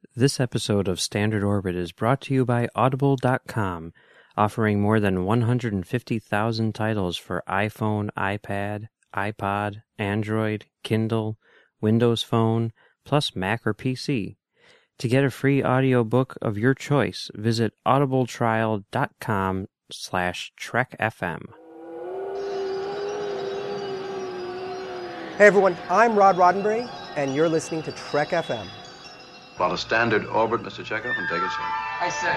This episode of Standard Orbit is brought to you by Audible.com, offering more than 150,000 titles for iPhone, iPad, iPod, Android, Kindle, Windows Phone, plus Mac or PC. To get a free audiobook of your choice, visit audibletrial.com/trekfm. Hey everyone, I'm Rod Roddenberry, and you're listening to Trek FM. About a standard orbit, Mr. Chekhov, and take us in. I say.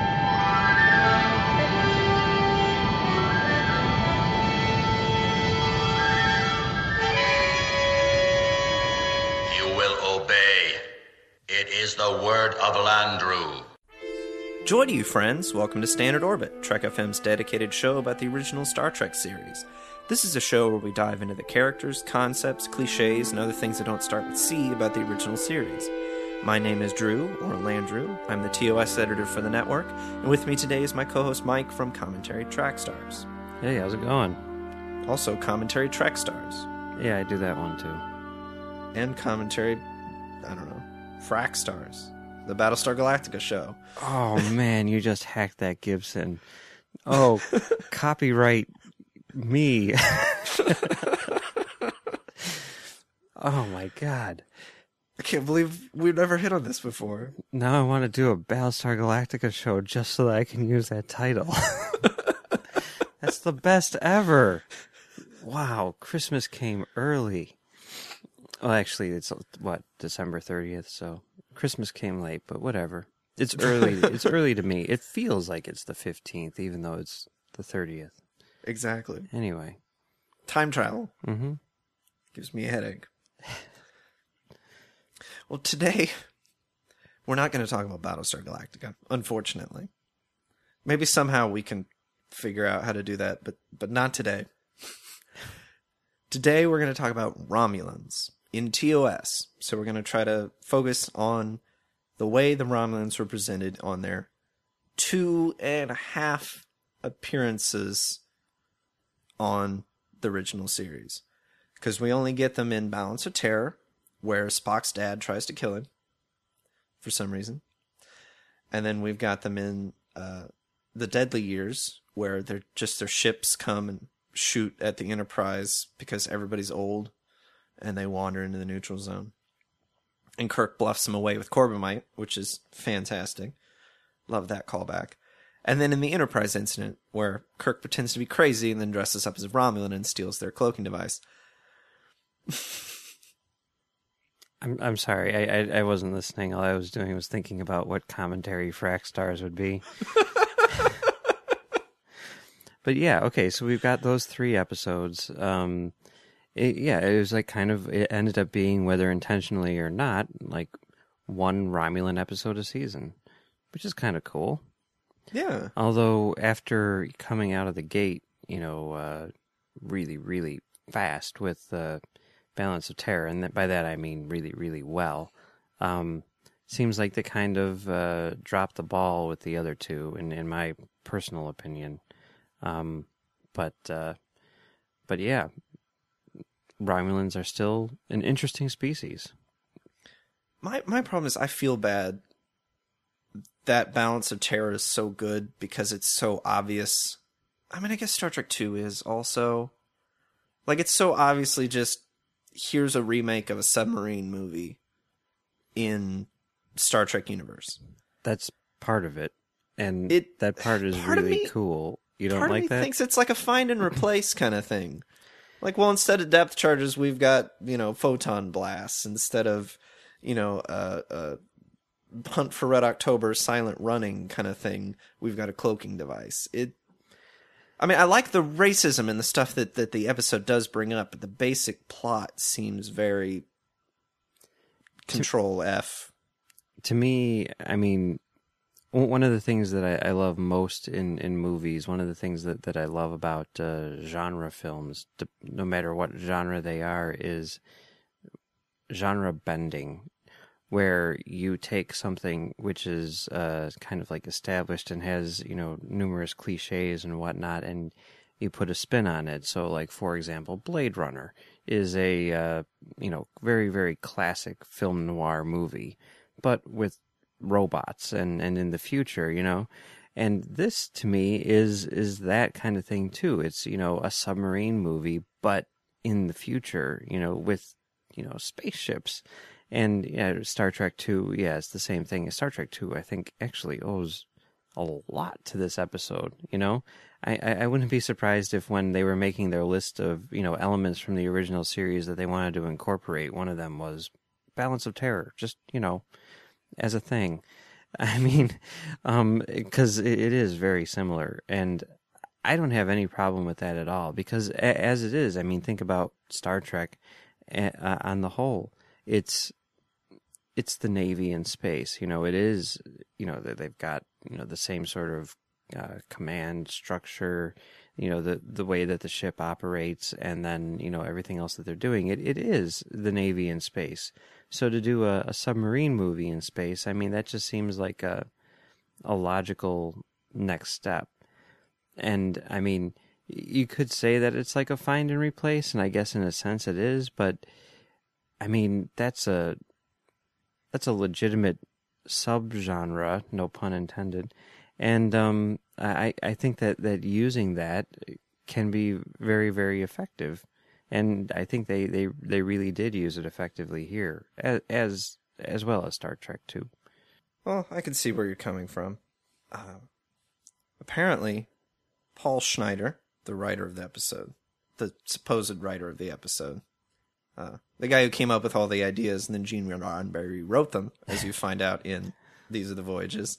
You will obey. It is the word of Landru. Joy to you, friends. Welcome to Standard Orbit, Trek FM's dedicated show about the original Star Trek series. This is a show where we dive into the characters, concepts, cliches, and other things that don't start with C about the original series. My name is Drew, or Landru. I'm the TOS editor for the network, and with me today is my co-host Mike from Commentary Track Stars. Hey, how's it going? Also, Commentary Trek Stars. Yeah, I do that one too. And Commentary, Frack Stars. The Battlestar Galactica show. Oh man, you just hacked that, Gibson. Oh, copyright me. Oh my god. I can't believe we've never hit on this before. Now I want to do a Battlestar Galactica show just so that I can use that title. That's the best ever. Wow, Christmas came early. Well, actually, it's, December 30th, so Christmas came late, but whatever. It's early. It's early to me. It feels like it's the 15th, even though it's the 30th. Exactly. Anyway. Time travel. Mm-hmm. Gives me a headache. Well, today, we're not going to talk about Battlestar Galactica, unfortunately. Maybe somehow we can figure out how to do that, but not today. Today, we're going to talk about Romulans in TOS. So we're going to try to focus on the way the Romulans were presented on their 2.5 appearances on the original series. Because we only get them in Balance of Terror, where Spock's dad tries to kill him for some reason. And then we've got them in the Deadly Years, where their ships come and shoot at the Enterprise because everybody's old and they wander into the neutral zone. And Kirk bluffs them away with Corbomite, which is fantastic. Love that callback. And then in the Enterprise incident, where Kirk pretends to be crazy and then dresses up as a Romulan and steals their cloaking device. I'm sorry, I wasn't listening. All I was doing was thinking about what Commentary Frack Stars would be. But yeah, okay, so we've got those 3 episodes. It was like it ended up being, whether intentionally or not, like one Romulan episode a season, which is kind of cool. Yeah. Although after coming out of the gate, really, really fast with Balance of Terror, and by that I mean really, really well, seems like they kind of dropped the ball with the other 2, in my personal opinion. But yeah, Romulans are still an interesting species. My problem is I feel bad that Balance of Terror is so good because it's so obvious. I mean, I guess Star Trek 2 is also. Like, it's so obviously just, here's a remake of a submarine movie in Star Trek universe. That's part of it. And that part is part really cool. You don't like that? Part of me thinks it's like a find and replace kind of thing. Like, well, instead of depth charges, we've got, photon blasts. Instead of, Hunt for Red October, silent running kind of thing, we've got a cloaking device. I like the racism and the stuff that the episode does bring up, but the basic plot seems very Control F. To me, one of the things that I love most in movies, one of the things that I love about genre films, no matter what genre they are, is genre bending, where you take something which is kind of like established and has, numerous cliches and whatnot, and you put a spin on it. So, like, for example, Blade Runner is a, very, very classic film noir movie, but with robots and in the future, And this to me is that kind of thing too. It's, a submarine movie, but in the future, with, spaceships. And yeah, Star Trek 2, yeah, it's the same thing. Star Trek 2, I think, actually owes a lot to this episode, I wouldn't be surprised if when they were making their list of, elements from the original series that they wanted to incorporate, one of them was Balance of Terror, just, as a thing. I mean, because it is very similar, and I don't have any problem with that at all, because as it is, I mean, think about Star Trek on the whole. It's the Navy in space, it is, they've got, the same sort of command structure, the way that the ship operates, and then, everything else that they're doing, it is the Navy in space. So to do a submarine movie in space, I mean, that just seems like a logical next step. And I mean, you could say that it's like a find and replace, and I guess in a sense it is, but I mean, that's a legitimate subgenre, no pun intended. And I think that using that can be very, very effective. And I think they really did use it effectively here, as well as Star Trek 2. Well, I can see where you're coming from. Apparently, Paul Schneider, the writer of the episode, the supposed writer of the episode, the guy who came up with all the ideas, and then Gene Roddenberry wrote them, as you find out in These Are the Voyages.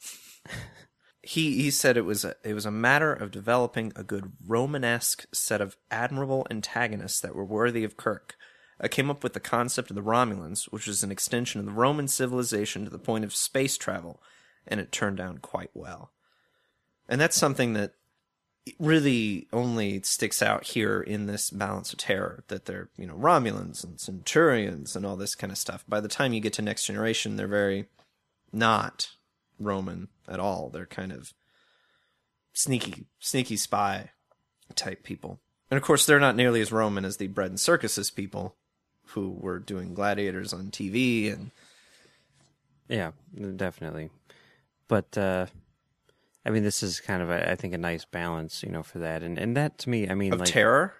He said it was a matter of developing a good Romanesque set of admirable antagonists that were worthy of Kirk. I came up with the concept of the Romulans, which is an extension of the Roman civilization to the point of space travel, and it turned out quite well. And that's something that really only sticks out here in this Balance of Terror, that they're, Romulans and Centurions and all this kind of stuff. By the time you get to Next Generation, they're very not Roman at all. They're kind of sneaky spy type people. And of course, they're not nearly as Roman as the bread and circuses people who were doing gladiators on TV. And yeah, definitely. But I mean, this is kind of I think a nice balance, for that. And that to me, I mean, of terror.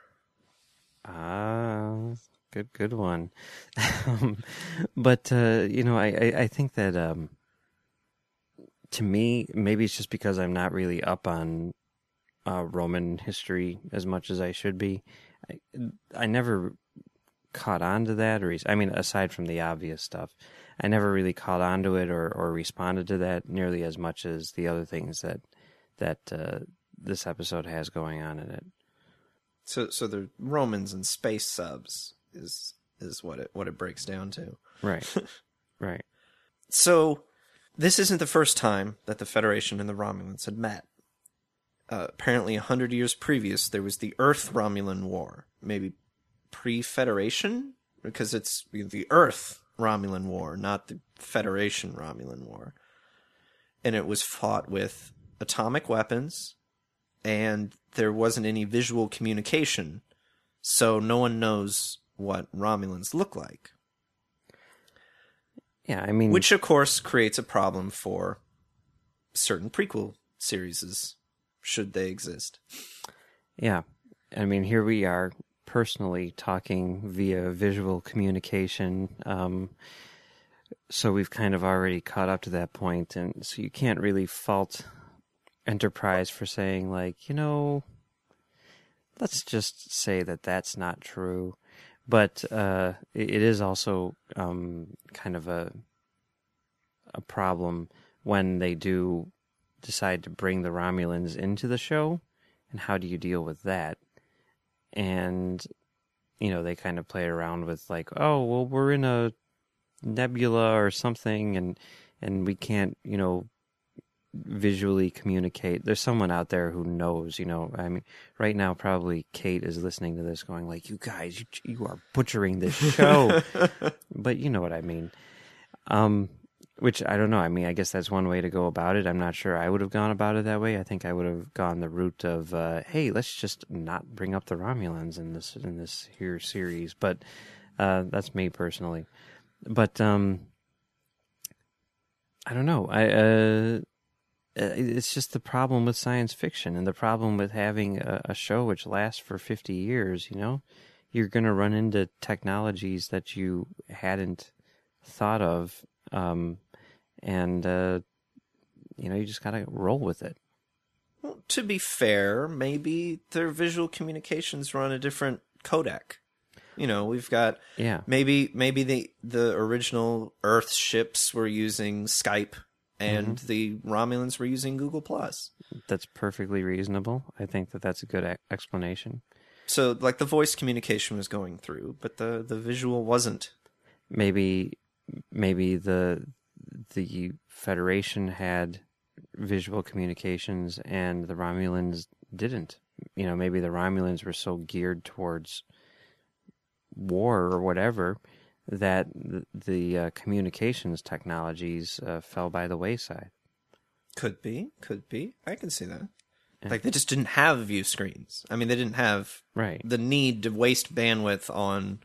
Good one. But I think that to me, maybe it's just because I'm not really up on Roman history as much as I should be. I never caught on to that, I mean, aside from the obvious stuff, I never really caught on to it or responded to that nearly as much as the other things that this episode has going on in it. So the Romans and space subs is what it breaks down to. Right. Right. So this isn't the first time that the Federation and the Romulans had met. Apparently 100 years previous, there was the Earth-Romulan War. Maybe pre-Federation? Because it's the Earth-Romulan War, not the Federation-Romulan War. And it was fought with atomic weapons, and there wasn't any visual communication, so no one knows what Romulans look like. Yeah, I mean... Which, of course, creates a problem for certain prequel series, should they exist. Yeah. I mean, here we are personally talking via visual communication. So we've kind of already caught up to that point, and so you can't really fault Enterprise for saying, like, let's just say that that's not true. But it is also kind of a problem when they do decide to bring the Romulans into the show, and how do you deal with that? And, they kind of play around with, like, oh, well, we're in a nebula or something, and we can't, visually communicate. There's someone out there who knows, I mean, right now probably Kate is listening to this going like, you guys, you are butchering this show. But you know what I mean. Which I don't know. I mean, I guess that's one way to go about it. I'm not sure I would have gone about it that way. I think I would have gone the route of, hey, let's just not bring up the Romulans in this here series. But that's me personally. But I don't know. It's just the problem with science fiction and the problem with having a show which lasts for 50 years, You're going to run into technologies that you hadn't thought of, you just got to roll with it. Well, to be fair, maybe their visual communications run a different codec. We've got maybe the original Earth ships were using Skype and the Romulans were using Google Plus. That's perfectly reasonable. I think that's a good explanation. So, like, the voice communication was going through, but the visual wasn't. Maybe the Federation had visual communications and the Romulans didn't. Maybe the Romulans were so geared towards war or whatever that the communications technologies fell by the wayside. Could be. I can see that. Yeah. Like, they just didn't have view screens. I mean, they didn't have the need to waste bandwidth on,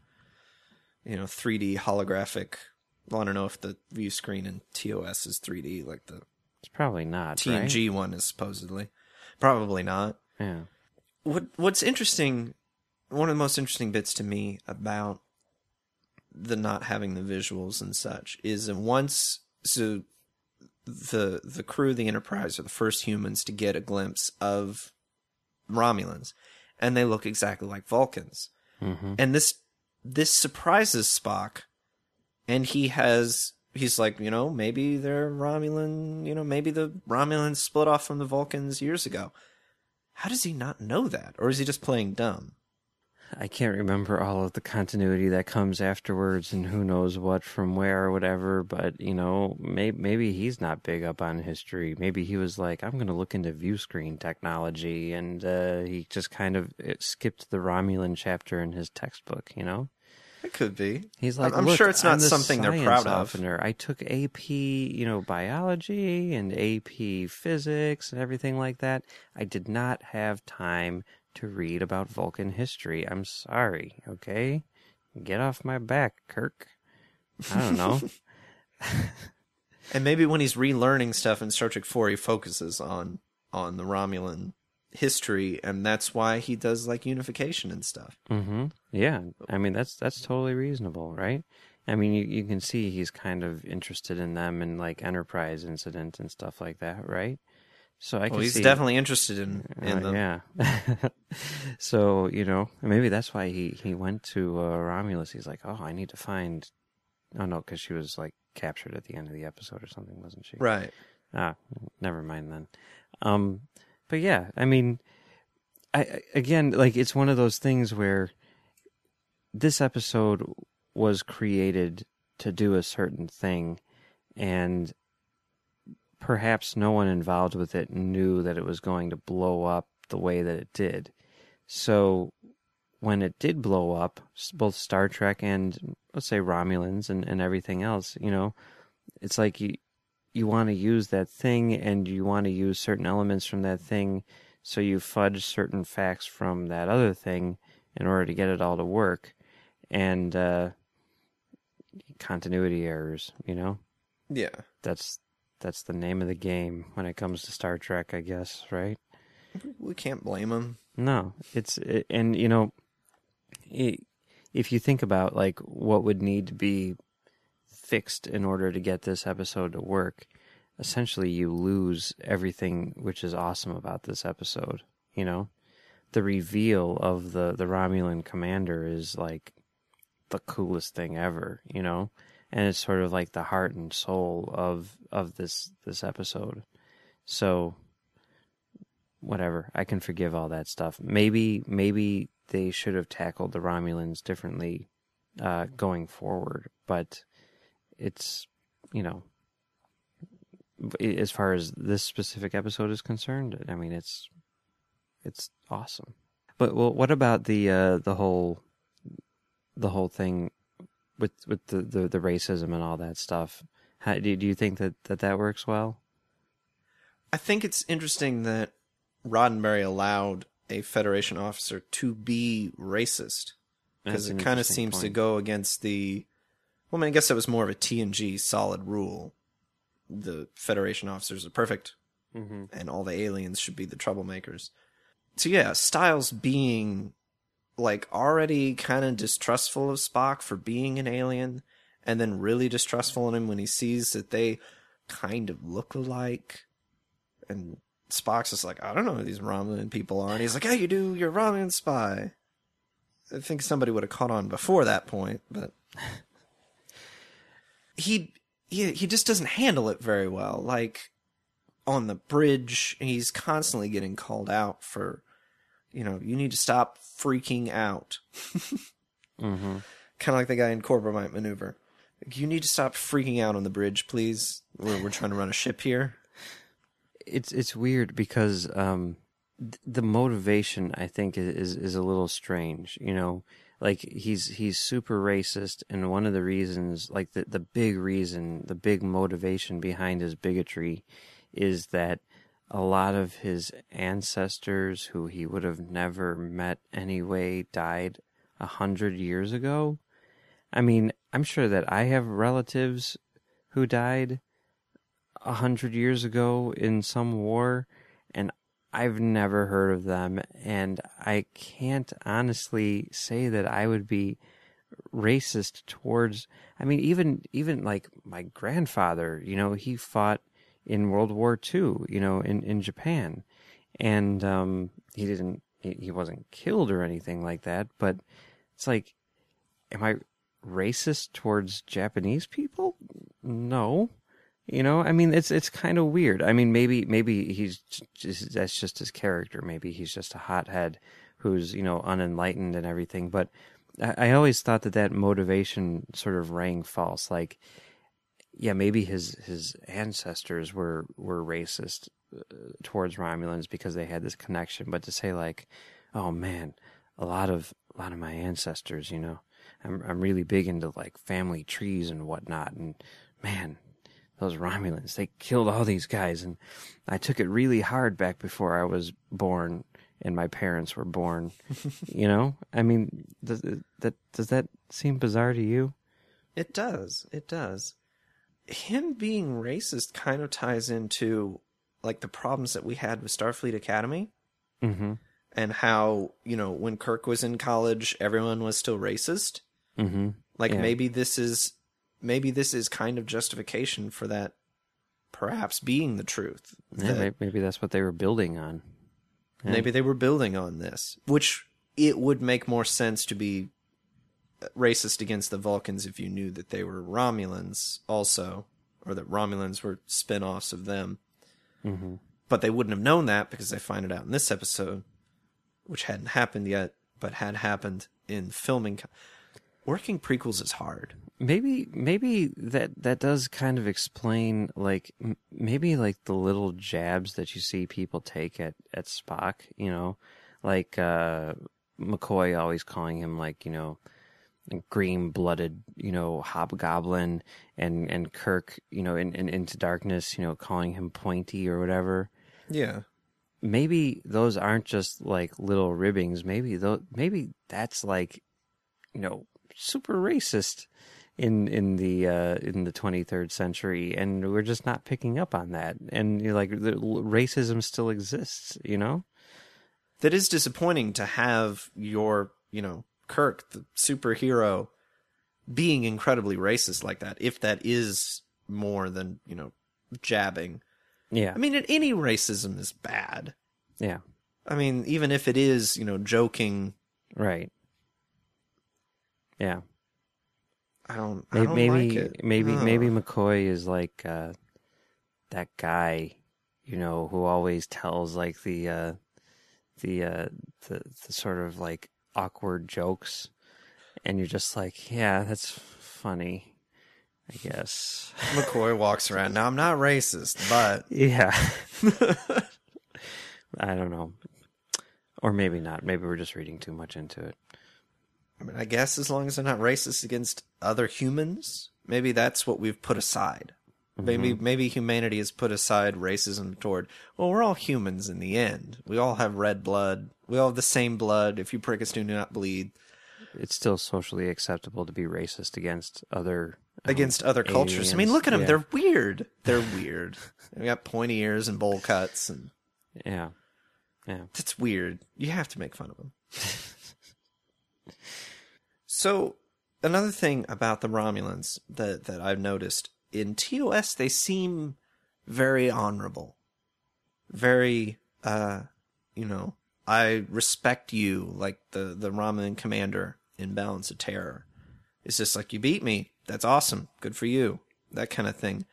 3D holographic. Well, I don't know if the view screen in TOS is 3D like the... It's probably not, TNG one is supposedly. Probably not. Yeah. What's interesting, one of the most interesting bits to me about the not having the visuals and such is that once... So the crew, the Enterprise, are the first humans to get a glimpse of Romulans, and they look exactly like Vulcans. Mm-hmm. And this surprises Spock, and he's like, maybe they're Romulan, maybe the Romulans split off from the Vulcans years ago. How does he not know that? Or is he just playing dumb? I can't remember all of the continuity that comes afterwards and who knows what from where or whatever, but, maybe he's not big up on history. Maybe he was like, I'm going to look into view screen technology, and he just kind of skipped the Romulan chapter in his textbook, It could be. He's like, I'm sure it's not something they're proud of. I took AP, biology and AP physics and everything like that. I did not have time to read about Vulcan history. I'm sorry, okay? Get off my back, Kirk. I don't know. And maybe when he's relearning stuff in Star Trek 4, he focuses on the Romulan history, and that's why he does, like, unification and stuff. Mm-hmm. Yeah, I mean, that's totally reasonable, right? I mean, you can see he's kind of interested in them and, like, Enterprise incident and stuff like that, right? So he's definitely interested in them. Yeah. So, maybe that's why he went to Romulus. He's like, oh, I need to find... Oh, no, because she was, like, captured at the end of the episode or something, wasn't she? Right. Never mind then. But yeah, I mean, again, like, it's one of those things where this episode was created to do a certain thing, and perhaps no one involved with it knew that it was going to blow up the way that it did. So when it did blow up, both Star Trek and, let's say, Romulans and everything else, it's like you want to use that thing and you want to use certain elements from that thing, so you fudge certain facts from that other thing in order to get it all to work. And continuity errors, Yeah. That's the name of the game when it comes to Star Trek, I guess, right? We can't blame them. No, and if you think about, like, what would need to be fixed in order to get this episode to work, essentially you lose everything which is awesome about this episode, The reveal of the Romulan commander is, like, the coolest thing ever, And it's sort of like the heart and soul of this episode. So, whatever, I can forgive all that stuff. Maybe they should have tackled the Romulans differently going forward. But it's, as far as this specific episode is concerned, I mean, it's awesome. But what about the whole thing with the racism and all that stuff? How, do you think that works well? I think it's interesting that Roddenberry allowed a Federation officer to be racist, because it kind of seems to go against the... Well, I mean, I guess that was more of a TNG solid rule, the Federation officers are perfect, and all the aliens should be the troublemakers. So yeah, Styles being like already kind of distrustful of Spock for being an alien, and then really distrustful in him when he sees that they kind of look alike. And Spock's just like, I don't know who these Romulan people are. And he's like, yeah, you do, you're a Romulan spy. I think somebody would have caught on before that point, but he just doesn't handle it very well. Like, on the bridge, he's constantly getting called out for, you need to stop freaking out. Mm-hmm. Kind of like the guy in Corbomite Maneuver. You need to stop freaking out on the bridge, please. We're trying to run a ship here. It's weird because the motivation, I think, is a little strange. Like he's super racist, and one of the reasons, like the big reason, the big motivation behind his bigotry is that a lot of his ancestors, who he would have never met anyway, died 100 years ago. I mean, I'm sure that I have relatives who died 100 years ago in some war, and I've never heard of them, and I can't honestly say that I would be racist towards, I mean, even like my grandfather, he fought in World War II, in Japan, and he wasn't killed or anything like that, but it's like, am I racist towards Japanese people? No. I mean, it's kind of weird. I mean, maybe that's just his character. Maybe he's just a hothead who's, unenlightened and everything. But I always thought that motivation sort of rang false. Like, yeah, maybe his ancestors were racist towards Romulans because they had this connection. But to say like, oh man, a lot of my ancestors, I'm really big into like family trees and whatnot, and man, those Romulans, they killed all these guys, and I took it really hard back before I was born and my parents were born. I mean, does that seem bizarre to you? It does. It does. Him being racist kind of ties into like the problems that we had with Starfleet Academy. Mm-hmm. And how, when Kirk was in college, everyone was still racist. Mm-hmm. Like, yeah. maybe this is kind of justification for that perhaps being the truth. Yeah, maybe that's what they were building on. Yeah. Maybe they were building on this, which it would make more sense to be racist against the Vulcans if you knew that they were Romulans also, or that Romulans were spin-offs of them. Mm-hmm. But they wouldn't have known that because they find it out in this episode, which hadn't happened yet, but had happened in filming. Working prequels is hard. Maybe that does kind of explain, like, maybe like the little jabs that you see people take at Spock, like McCoy always calling him like, green-blooded, hobgoblin, and Kirk, in Into Darkness, calling him pointy or whatever. Yeah. Maybe those aren't just like little ribbings. Maybe that's like, super racist in the 23rd century, and we're just not picking up on that. And like the racism still exists. That is disappointing to have your, Kirk, the superhero, being incredibly racist like that. If that is more than jabbing. Yeah. I mean, any racism is bad. Yeah. I mean, even if it is, Right. joking. Yeah. I don't maybe like it. Maybe McCoy is like that guy, who always tells like the sort of like awkward jokes, and you're just like, yeah, that's funny. I guess. McCoy walks around. Now, I'm not racist, but... Yeah. I don't know. Or maybe not. Maybe we're just reading too much into it. I mean, I guess as long as they're not racist against other humans, maybe that's what we've put aside. Mm-hmm. Maybe humanity has put aside racism toward, well, we're all humans in the end. We all have red blood. We all have the same blood. If you prick us, do not bleed. It's still socially acceptable to be racist against other against other cultures. I mean, aliens, look at them. yeah. They're weird. They're weird. They got pointy ears and bowl cuts, and Yeah. that's weird. You have to make fun of them. So, another thing about the Romulans that I've noticed, in TOS, they seem very honorable. Very, I respect you, like the Romulan commander in Balance of Terror. It's just like, you beat me. That's awesome. Good for you. That kind of thing.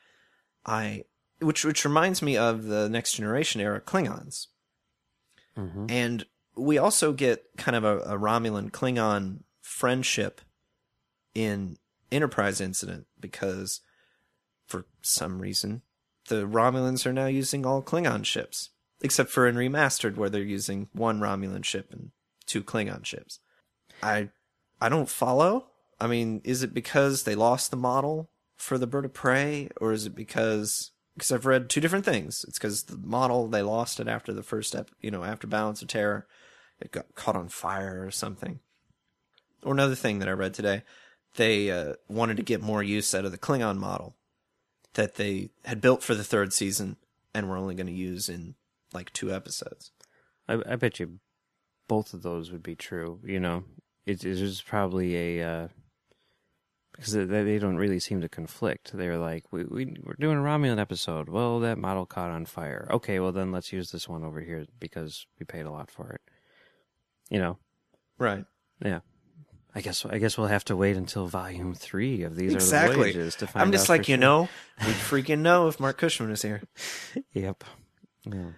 Which reminds me of the Next Generation era Klingons. Mm-hmm. And we also get kind of a Romulan-Klingon friendship in Enterprise Incident, because for some reason the Romulans are now using all Klingon ships, except for in Remastered, where they're using one Romulan ship and 2 Klingon ships. I don't follow. I mean, is it because they lost the model for the Bird of Prey, or is it because I've read 2 different things. It's because the model, they lost it after the first step, after Balance of Terror, it got caught on fire or something. Or another thing that I read today, they wanted to get more use out of the Klingon model that they had built for the 3rd season and were only going to use in like 2 episodes. I bet you both of those would be true. It's just probably a because they don't really seem to conflict. They're like, we're doing a Romulan episode. Well, that model caught on fire. Okay, well then let's use this one over here because we paid a lot for it. Right. Yeah. I guess we'll have to wait until Volume 3 of These Are Exactly. the Voyages to find out. I'm just for like, sure. we'd freaking know if Mark Cushman was here. Yep. Yeah.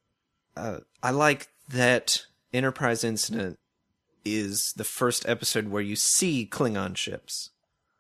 I like that Enterprise Incident is the first episode where you see Klingon ships.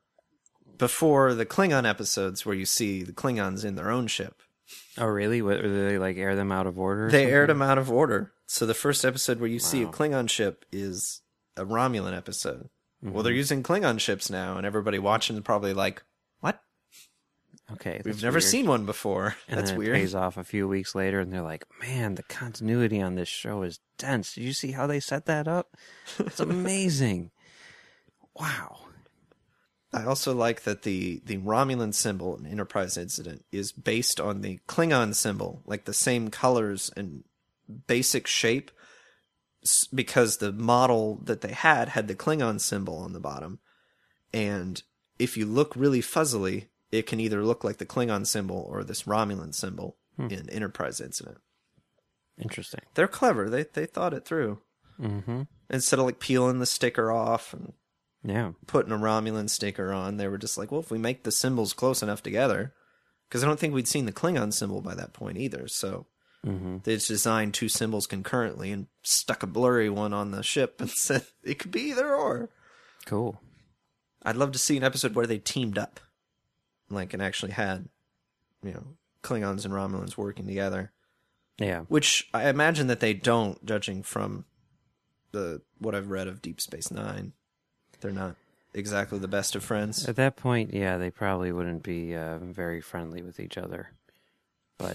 Before the Klingon episodes where you see the Klingons in their own ship. Oh, really? What, do they like air them out of order? or They something? aired them out of order. So the first episode where you see a Wow. Klingon ship is a Romulan episode. Well, they're using Klingon ships now, and everybody watching is probably like, what? Okay. We've that's never weird. seen one before. And That's then weird. It pays off a few weeks later, and they're like, "Man, the continuity on this show is dense. Did you see how they set that up? It's amazing. Wow." I also like that the Romulan symbol in Enterprise Incident is based on the Klingon symbol, like the same colors and basic shape, because the model that they had the Klingon symbol on the bottom. And if you look really fuzzily, it can either look like the Klingon symbol or this Romulan symbol in Enterprise Incident. Interesting. They're clever. They thought it through. Mm-hmm. Instead of like peeling the sticker off and Yeah. putting a Romulan sticker on, they were just like, well, if we make the symbols close enough together, because I don't think we'd seen the Klingon symbol by that point either, so they just designed 2 symbols concurrently and stuck a blurry one on the ship and said it could be either or. Cool. I'd love to see an episode where they teamed up, like, and actually had, Klingons and Romulans working together, Yeah. which I imagine that they don't, judging from what I've read of Deep Space Nine. They're not exactly the best of friends. At that point, yeah, they probably wouldn't be very friendly with each other. But,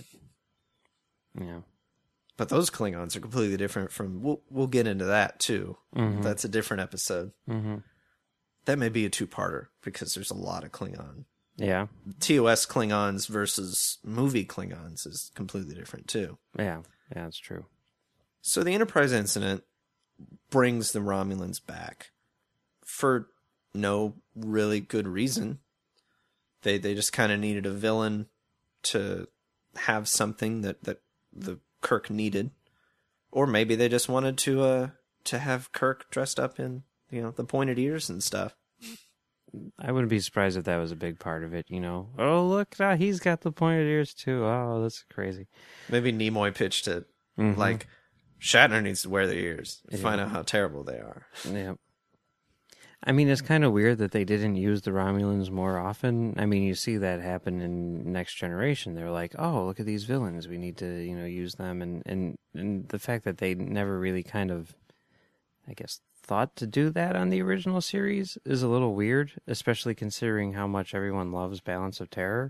But those Klingons are completely different from... We'll get into that, too. Mhm. That's a different episode. Mm-hmm. That may be a 2-parter, because there's a lot of Klingon. Yeah. TOS Klingons versus movie Klingons is completely different, too. Yeah. Yeah, that's true. So the Enterprise Incident brings the Romulans back for no really good reason. They just kind of needed a villain to have something that the Kirk needed, or maybe they just wanted to have Kirk dressed up in the pointed ears and stuff. I wouldn't be surprised if that was a big part of it, Oh, look, he's got the pointed ears too. Oh, that's crazy. Maybe Nimoy pitched it Mhm. like Shatner needs to wear the ears and find out how terrible they are. Yeah. I mean, it's kind of weird that they didn't use the Romulans more often. I mean, you see that happen in Next Generation. They're like, oh, look at these villains. We need to, use them. And the fact that they never really kind of, I guess, thought to do that on the original series is a little weird, especially considering how much everyone loves Balance of Terror.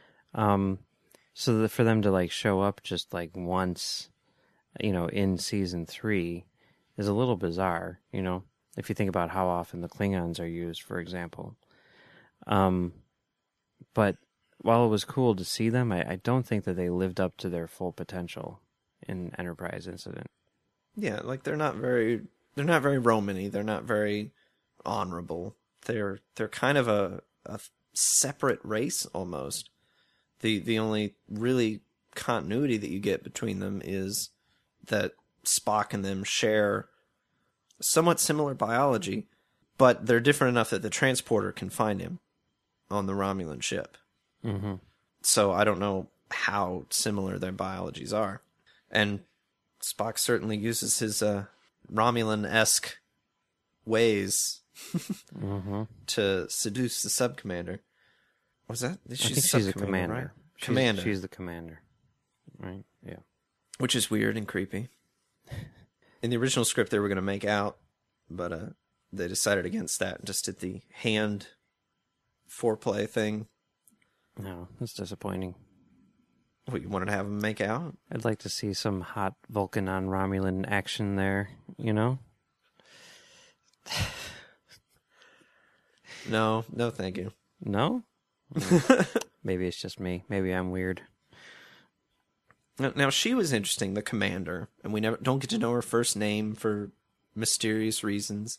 So for them to, show up just, once, in Season 3 is a little bizarre, if you think about how often the Klingons are used, for example. But while it was cool to see them, I don't think that they lived up to their full potential in Enterprise Incident. Yeah, like they're not very Roman-y. They're not very honorable. They're kind of a separate race almost. The only really continuity that you get between them is that Spock and them share somewhat similar biology, but they're different enough that the transporter can find him on the Romulan ship. Mm-hmm. So I don't know how similar their biologies are. And Spock certainly uses his Romulan-esque ways to seduce the subcommander. Was that? I think she's a commander. Right? Commander. She's the commander. Right? Yeah. Which is weird and creepy. In the original script, they were going to make out, but they decided against that and just did the hand foreplay thing. No, that's disappointing. What, you wanted to have them make out? I'd like to see some hot Vulcan on Romulan action there, you know? No, thank you. No? Maybe it's just me. Maybe I'm weird. Now she was interesting, the commander, and we don't get to know her first name for mysterious reasons.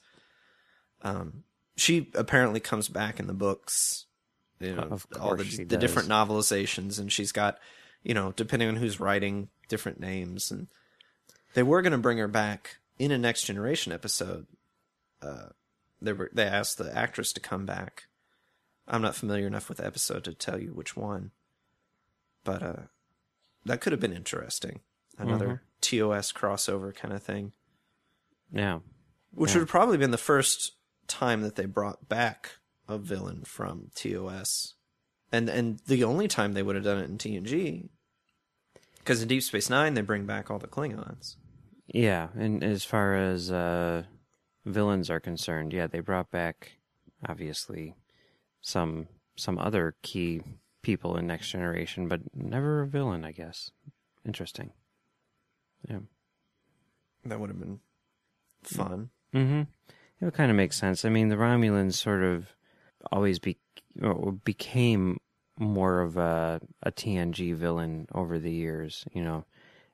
She apparently comes back in the books, you know, of course all the she does. different novelizations, and she's got, you know, depending on who's writing, different names. And they were going to bring her back in a Next Generation episode. They asked the actress to come back. I'm not familiar enough with the episode to tell you which one, but that could have been interesting. Another TOS crossover kind of thing. Yeah. Which would have probably been the first time that they brought back a villain from TOS. And the only time they would have done it in TNG. Because in Deep Space Nine, they bring back all the Klingons. Yeah, and as far as villains are concerned, yeah, they brought back, obviously, some other key people in Next Generation, but never a villain, I guess. Interesting. Yeah. That would have been fun. Mm-hmm. It would kind of make sense. I mean, the Romulans sort of always became more of a TNG villain over the years, you know.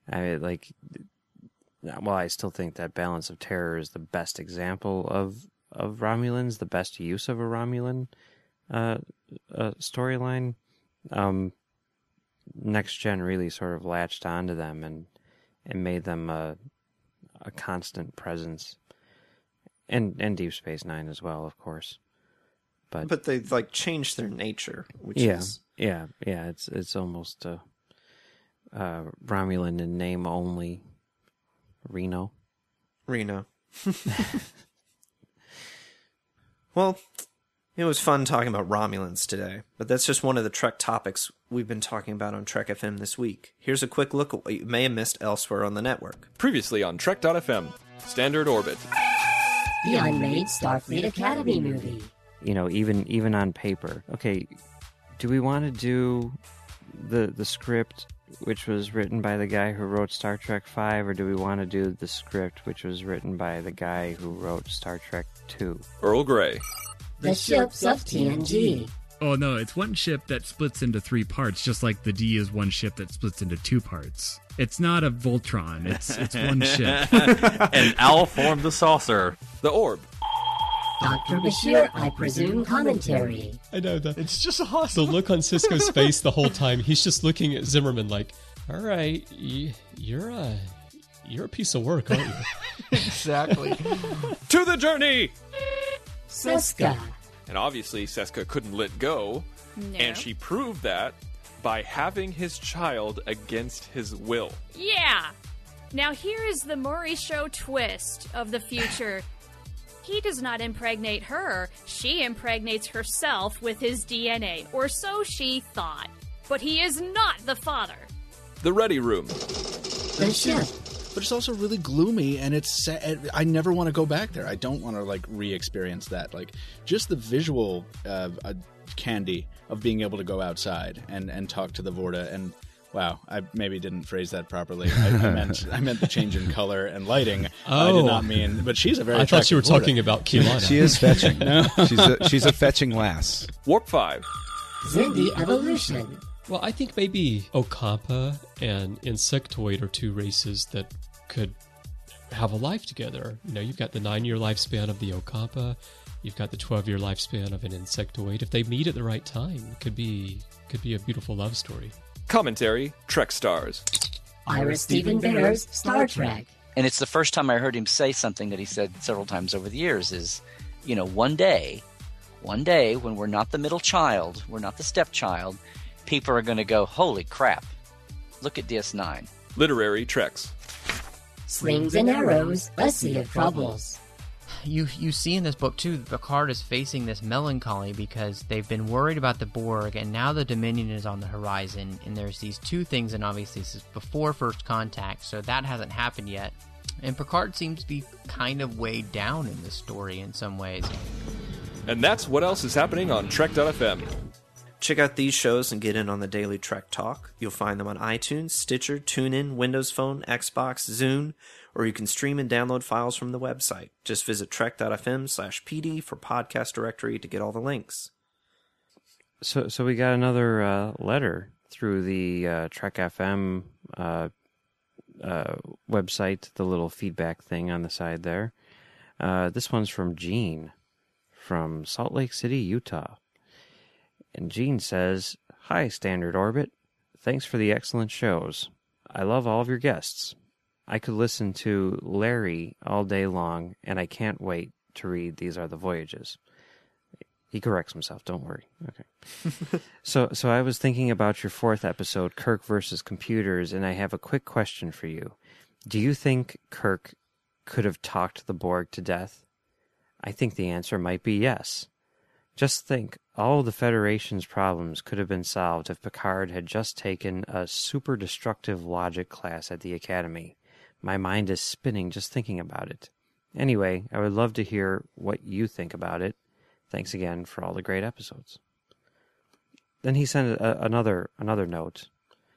I still think that Balance of Terror is the best example of Romulans, the best use of a Romulan storyline. Next Gen really sort of latched onto them and made them a constant presence. And Deep Space Nine as well, of course. But they like changed their nature, which is it's almost Romulan in name only. Reno. Well, it was fun talking about Romulans today, but that's just one of the Trek topics we've been talking about on Trek FM this week. Here's a quick look at what you may have missed elsewhere on the network. Previously on Trek.fm, Standard Orbit. The unmade Starfleet Academy movie. You know, even on paper. Okay, do we want to do the script which was written by the guy who wrote Star Trek V, or do we want to do the script which was written by the guy who wrote Star Trek II? Earl Grey. The ships of TNG. Oh no, it's one ship that splits into 3 parts, just like the D is one ship that splits into 2 parts. It's not a Voltron, it's one ship. And Al formed the saucer. The Orb. Dr. Bashir, I presume commentary. I know that. It's just awesome. The look on Sisko's face the whole time, he's just looking at Zimmerman like, all right, you're a piece of work, aren't you? Exactly. To the journey! Siska. And obviously Seska couldn't let go, and she proved that by having his child against his will. Yeah. Now here is the Maury Show twist of the future. He does not impregnate her. She impregnates herself with his DNA, or so she thought. But he is not the father. The Ready Room. The ship. But it's also really gloomy, and it's sad. I never want to go back there. I don't want to like re-experience that. Like just the visual candy of being able to go outside and talk to the Vorta and Wow, I maybe didn't phrase that properly. I meant the change in color and lighting. I did not mean. But she's a very. I thought you were talking about Kilana. She is fetching. No. She's a fetching lass. Warp 5. Xindi evolution. Well, I think maybe Ocampa and Insectoid are two races that could have a life together. You know, you've got the 9-year lifespan of the Ocampa. You've got the 12-year lifespan of an Insectoid. If they meet at the right time, it could be a beautiful love story. Commentary, Trek Stars. Ira Steven Bear's Star Trek. And it's the first time I heard him say something that he said several times over the years is, you know, one day when we're not the middle child, we're not the stepchild, people are going to go, holy crap, look at DS9. Literary Treks. Slings and arrows, a sea of troubles. You see in this book, too, Picard is facing this melancholy because they've been worried about the Borg, and now the Dominion is on the horizon, and there's these two things, and obviously this is before First Contact, so that hasn't happened yet. And Picard seems to be kind of weighed down in this story in some ways. And that's what else is happening on Trek.fm. Check out these shows and get in on the daily Trek Talk. You'll find them on iTunes, Stitcher, TuneIn, Windows Phone, Xbox, Zune, or you can stream and download files from the website. Just visit trek.fm/pd for podcast directory to get all the links. So we got another letter through the Trek FM website, the little feedback thing on the side there. This one's from Gene from Salt Lake City, Utah. And Gene says, "Hi, Standard Orbit. Thanks for the excellent shows. I love all of your guests. I could listen to Larry all day long, and I can't wait to read These Are the Voyages." He corrects himself, don't worry. Okay. So I was thinking about your 4th episode, Kirk versus Computers, and I have a quick question for you. Do you think Kirk could have talked the Borg to death? I think the answer might be yes. Just think, all of the Federation's problems could have been solved if Picard had just taken a super destructive logic class at the Academy. My mind is spinning just thinking about it. Anyway, I would love to hear what you think about it. Thanks again for all the great episodes. Then he sent another note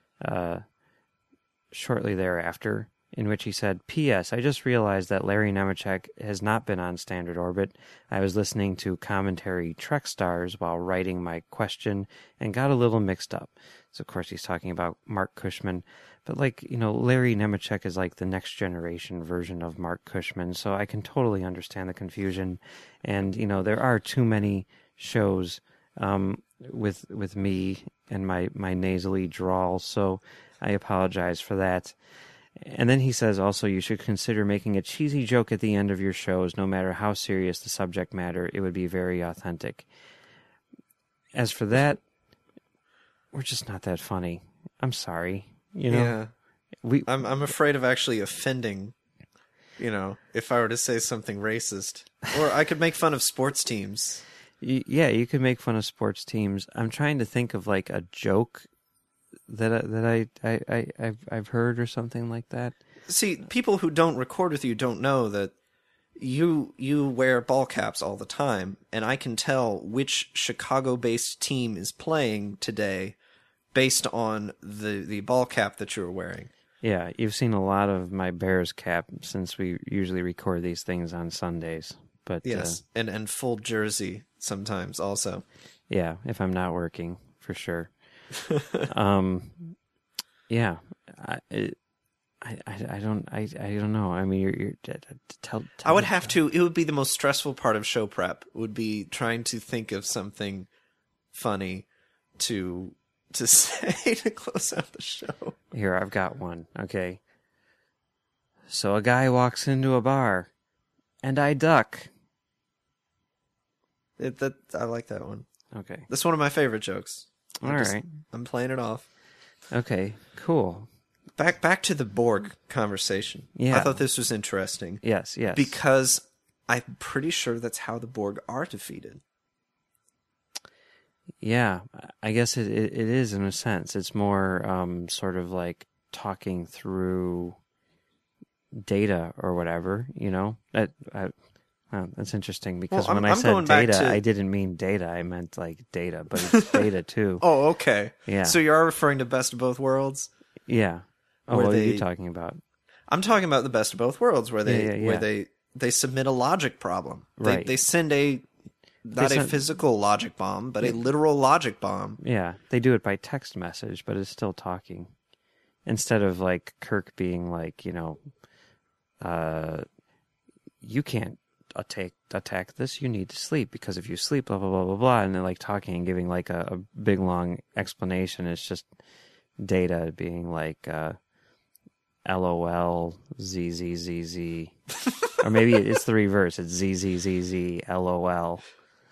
shortly thereafter, in which he said, "P.S. I just realized that Larry Nemecek has not been on Standard Orbit. I was listening to commentary Trek Stars while writing my question and got a little mixed up." So, of course, he's talking about Mark Cushman. But, Larry Nemecek is like the next generation version of Mark Cushman, so I can totally understand the confusion. And, there are too many shows with me and my nasally drawl, so I apologize for that. And then he says also you should consider making a cheesy joke at the end of your shows, no matter how serious the subject matter. It would be very authentic. As for that, we're just not that funny. I'm sorry. Yeah. I'm afraid of actually offending, if I were to say something racist. Or I could make fun of sports teams. Yeah, you could make fun of sports teams. I'm trying to think of like a joke that I've heard or something like that. See, people who don't record with you don't know that you wear ball caps all the time, and I can tell which Chicago-based team is playing today based on the ball cap that you're wearing. Yeah, you've seen a lot of my Bears cap since we usually record these things on Sundays. But yes, and full jersey sometimes also. Yeah, if I'm not working, for sure. Yeah, I don't know. I mean, you're tell I would have to. It would be the most stressful part of show prep. Would be trying to think of something funny to say to close out the show. Here, I've got one. Okay. So a guy walks into a bar, and I duck. I like that one. Okay. That's one of my favorite jokes. All right. I'm playing it off. Okay, cool. Back to the Borg conversation. Yeah. I thought this was interesting. Yes. Because I'm pretty sure that's how the Borg are defeated. Yeah, I guess it is in a sense. It's more sort of like talking through data or whatever, Oh, that's interesting because Well, when I'm I said going back data, to- I didn't mean data. I meant like data, but it's data too. Oh, okay. Yeah. So you are referring to Best of Both Worlds? Yeah. Oh, Where what are they- you talking about? I'm talking about the Best of Both Worlds, where they Yeah. where they submit a logic problem. Right. They send a not a send- physical logic bomb, but a literal logic bomb. Yeah, they do it by text message, but it's still talking. Instead of like Kirk being like, you can't attack this. You need to sleep because if you sleep, blah blah blah blah blah, and then like talking and giving like a big long explanation. It's just Data being like, LOL ZZZZ, or maybe it's the reverse. It's ZZZZ LOL.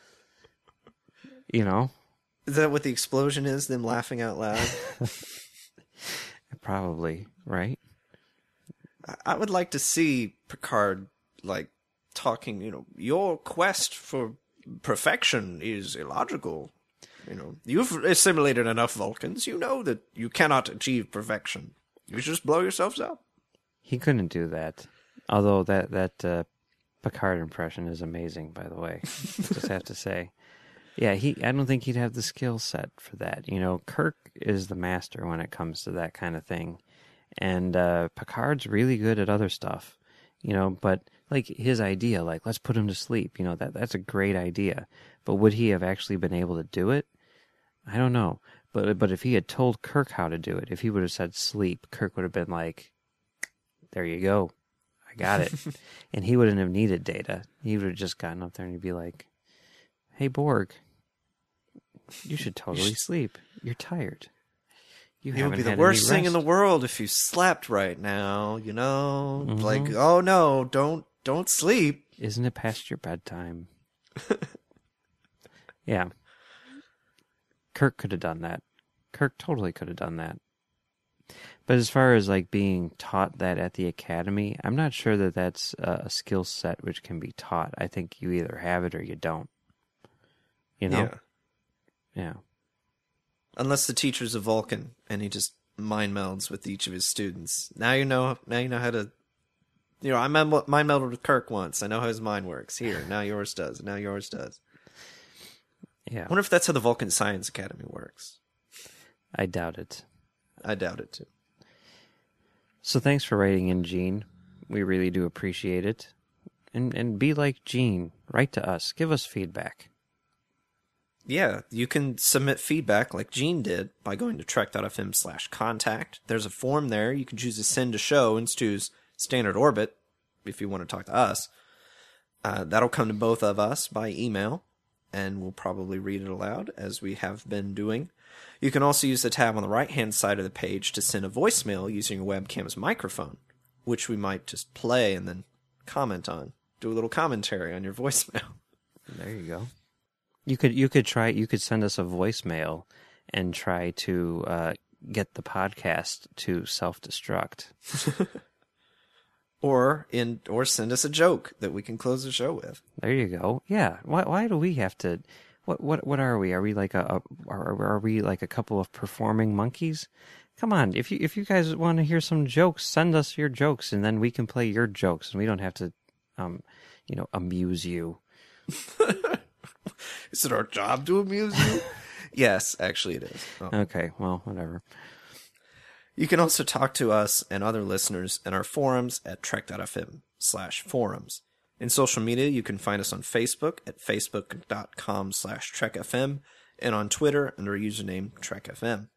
Is that what the explosion is? Them laughing out loud? Probably, right? I would like to see Picard like talking. Your quest for perfection is illogical. You've assimilated enough Vulcans. You know that you cannot achieve perfection. You just blow yourselves up. He couldn't do that. Although that Picard impression is amazing, by the way. I just have to say. Yeah, I don't think he'd have the skill set for that. Kirk is the master when it comes to that kind of thing. And Picard's really good at other stuff. But like his idea, like let's put him to sleep, that's a great idea. But would he have actually been able to do it? I don't know. But if he had told Kirk how to do it, if he would have said sleep, Kirk would have been like, there you go. I got it. And he wouldn't have needed Data. He would have just gotten up there and he'd be like, hey, Borg, you should totally sleep. You're tired. It would be the worst thing in the world if you slept right now, Mm-hmm. Like, oh no, don't sleep. Isn't it past your bedtime? Yeah. Kirk could have done that. Kirk totally could have done that. But as far as like being taught that at the academy, I'm not sure that that's a skill set which can be taught. I think you either have it or you don't. Yeah. Unless the teacher's a Vulcan and he just mind melds with each of his students. Now you know how to. I mind melded with Kirk once. I know how his mind works. Here, now yours does. Now yours does. Yeah. I wonder if that's how the Vulcan Science Academy works. I doubt it. I doubt it too. So thanks for writing in, Gene. We really do appreciate it. And be like Gene. Write to us. Give us feedback. Yeah, you can submit feedback like Gene did by going to trek.fm/contact. There's a form there. You can choose to send to show and choose Standard Orbit if you want to talk to us. That'll come to both of us by email, and we'll probably read it aloud as we have been doing. You can also use the tab on the right-hand side of the page to send a voicemail using your webcam's microphone, which we might just play and then comment on. Do a little commentary on your voicemail. There you go. You could send us a voicemail and try to get the podcast to self-destruct. Or send us a joke that we can close the show with. There you go. Yeah. Why do we have to? What are we? Are we like are we like a couple of performing monkeys? Come on. If you guys want to hear some jokes, send us your jokes, and then we can play your jokes, and we don't have to, amuse you. Is it our job to amuse you? Yes, actually it is. Oh. Okay. Well, whatever. You can also talk to us and other listeners in our forums at trek.fm/forums. In social media, you can find us on Facebook at facebook.com/trekfm and on Twitter under username trekfm.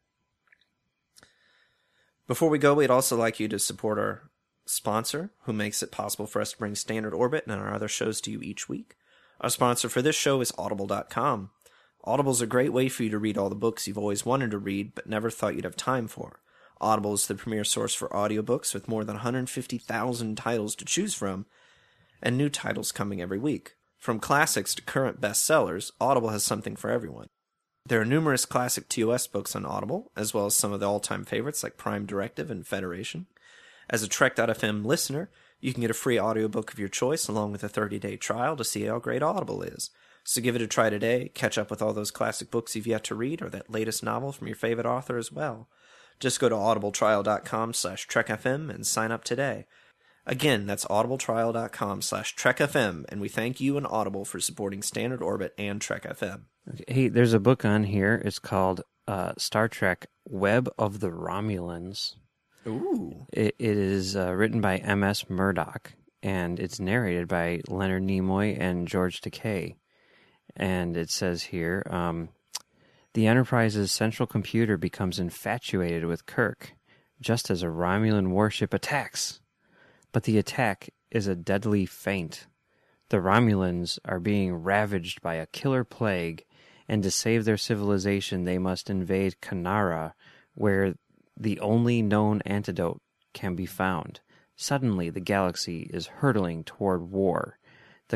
Before we go, we'd also like you to support our sponsor, who makes it possible for us to bring Standard Orbit and our other shows to you each week. Our sponsor for this show is Audible.com. Audible is a great way for you to read all the books you've always wanted to read but never thought you'd have time for. Audible is the premier source for audiobooks with more than 150,000 titles to choose from, and new titles coming every week. From classics to current bestsellers, Audible has something for everyone. There are numerous classic TOS books on Audible, as well as some of the all-time favorites like Prime Directive and Federation. As a Trek.fm listener, you can get a free audiobook of your choice along with a 30-day trial to see how great Audible is. So give it a try today, catch up with all those classic books you've yet to read, or that latest novel from your favorite author as well. Just go to audibletrial.com/trekfm and sign up today. Again, that's audibletrial.com/TrekFM, and we thank you and Audible for supporting Standard Orbit and Trek FM. Hey, there's a book on here. It's called Star Trek Web of the Romulans. Ooh. It is written by M.S. Murdoch, and it's narrated by Leonard Nimoy and George Takei. And it says here, the Enterprise's central computer becomes infatuated with Kirk, just as a Romulan warship attacks. But the attack is a deadly feint. The Romulans are being ravaged by a killer plague, and to save their civilization they must invade Kanara, where the only known antidote can be found. Suddenly the galaxy is hurtling toward war. The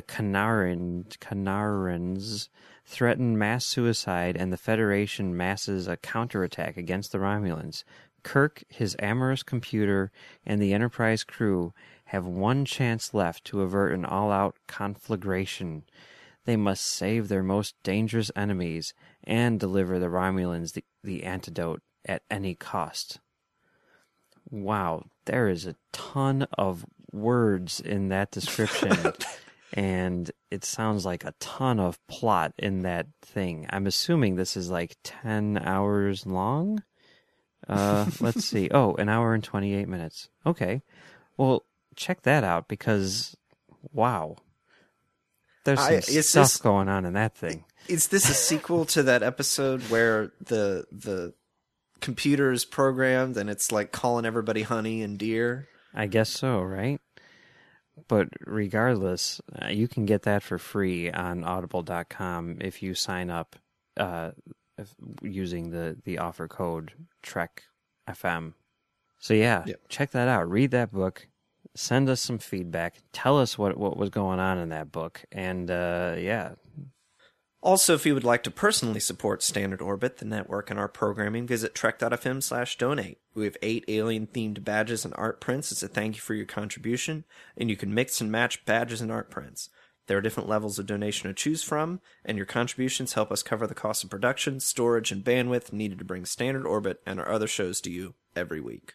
Kanarans threaten mass suicide, and the Federation masses a counterattack against the Romulans. Kirk, his amorous computer, and the Enterprise crew have one chance left to avert an all-out conflagration. They must save their most dangerous enemies and deliver the Romulans the antidote at any cost. Wow, there is a ton of words in that description, and it sounds like a ton of plot in that thing. I'm assuming this is like 10 hours long? Let's see. Oh, an hour and 28 minutes. Okay. Well, check that out because, wow. There's some stuff going on in that thing. Is this a sequel to that episode where the computer is programmed and it's like calling everybody honey and dear? I guess so, right? But regardless, you can get that for free on audible.com if you sign up using the offer code TrekFM. So yeah, Check that out. Read that book. Send us some feedback. Tell us what was going on in that book. And yeah. Also, if you would like to personally support Standard Orbit, the network, and our programming, visit trek.fm/donate. We have 8 alien-themed badges and art prints as a thank you for your contribution, and you can mix and match badges and art prints. There are different levels of donation to choose from, and your contributions help us cover the cost of production, storage, and bandwidth needed to bring Standard Orbit and our other shows to you every week.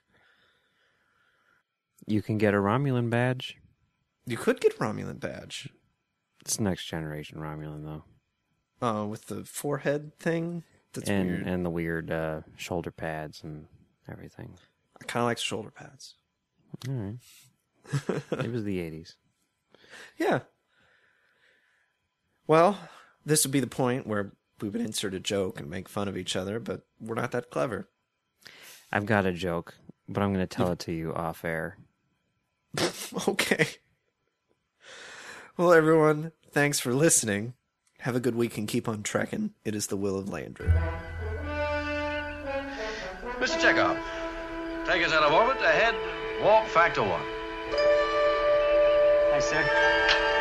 You can get a Romulan badge. You could get a Romulan badge. It's next generation Romulan, though. With the forehead thing? That's weird. And the weird shoulder pads and everything. I kind of like shoulder pads. All right. It was the 80s. Yeah. Well, this would be the point where we would insert a joke and make fun of each other, but we're not that clever. I've got a joke, but I'm going to tell it to you off air. Okay. Well, everyone, thanks for listening. Have a good week and keep on trekking. It is the will of Landru. Mr. Chekhov, take us out of orbit. Ahead, warp factor 1. Hi, sir.